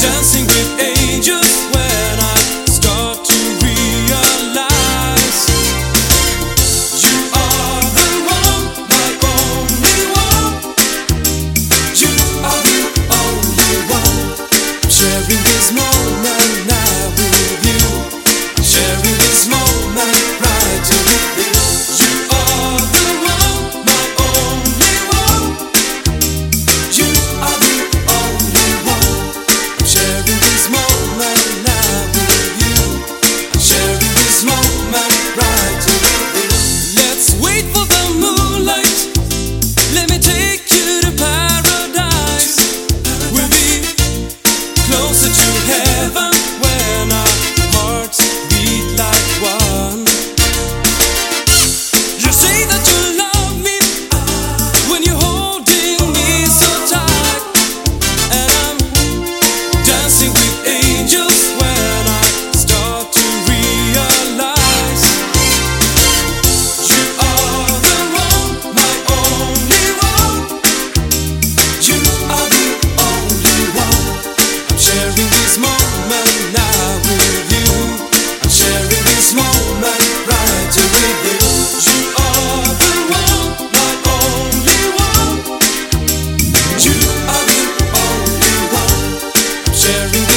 dancing with angels when I start to realize you are the one, my only one. You are the only one. I'm sharing this moment now with you. Sharing this moment right here with you. You are the one, my only one. You are the only one. I'm sharing this moment now with you. I'm sharing this moment right here with you. Let's wait for the moonlight. Let me take you to paradise. We'll be closer to heaven when our hearts beat like one. You say that you love me when you're holding me so tight, and I'm dancing with angels when I start to realize you are the one, my only one. You are the only one. I'm sharing this moment now with you. I'm sharing this moment right here with you. You are the one, my only one. You are the only one. I'm sharing